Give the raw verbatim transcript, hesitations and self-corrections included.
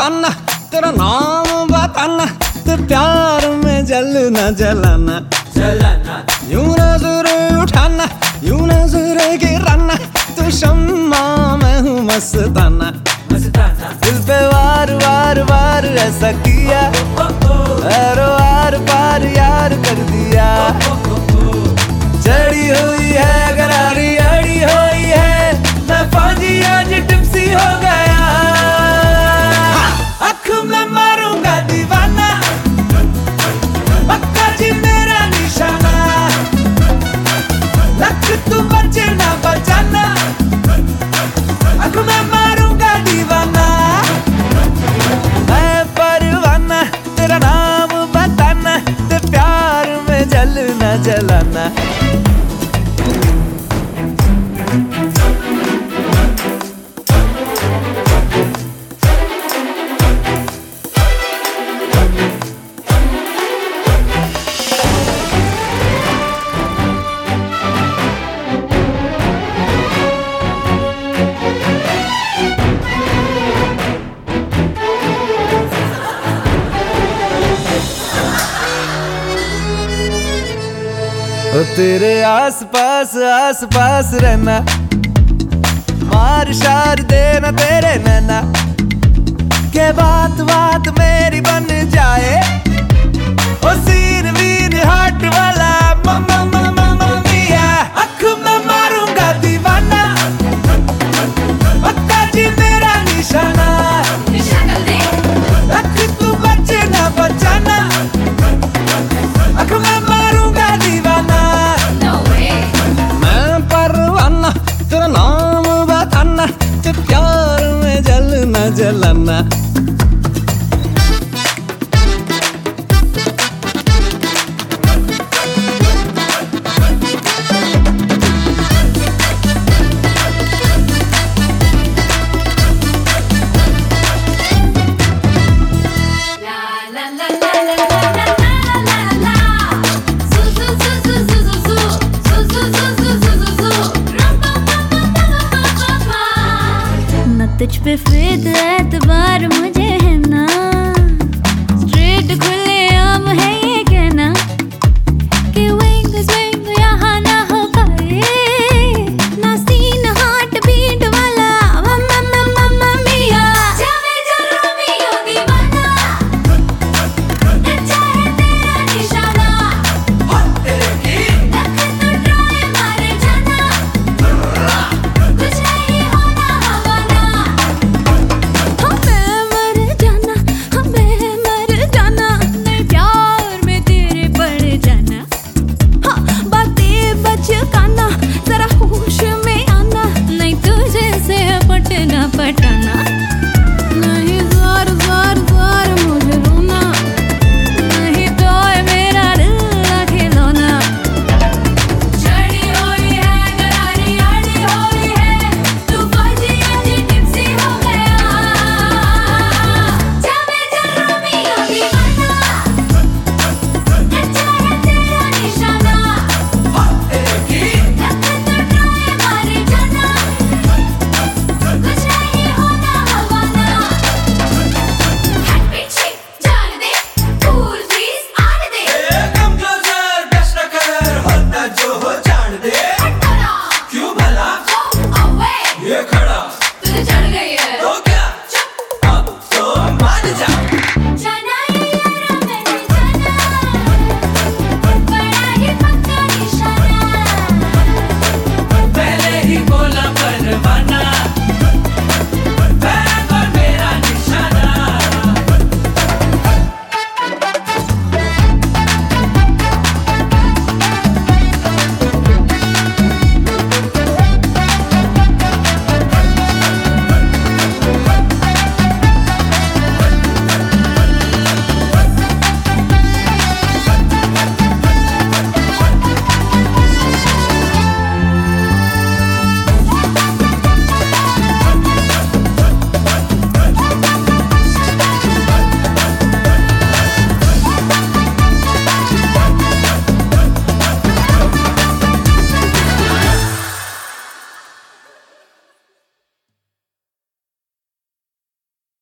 परवाना तेरा नाम बताना, तो प्यार में जलना जलाना जलाना, यूं नजर उठाना यूं नजर गिराना, तो शम्मा मैं हूँ मस्ताना। मस्ताना दिल पे वार वार वार ऐसा किया, ऐरो आर पार यार कर दिया। चढ़ी हुई है गरारी अड़ी हुई है, मैं फौजी आज टिप्सी हो गया। आँख में मारूंगा दीवाना, पक्का जी मेरा निशाना, लक तू बचे ना बचाना। आँख में मारूंगा दीवाना, मैं परवाना तेरा नाम बताना, ते प्यार में जलना जलाना। ओ तेरे आस पास आस पास रहना, मार शार देना तेरे नैना, के बात बात मेरी बन जाए। ओ सीन वीन हाट वाला मम्मा मम्मा मम्मिया, आँख में मारूंगा दीवाना, पक्का जी मेरा निशाना, निशाना दे लक तू बचे ना बचाना। आँख में मारूंगा दीवाना, no way मैं परवाना तेरा नाम बताना, ते प्यार में जलना जलाना। la la la la la la la la la la su su su su su su su su su su su su su ram pam pam pam pam pam pam। ना तुझ पे फिर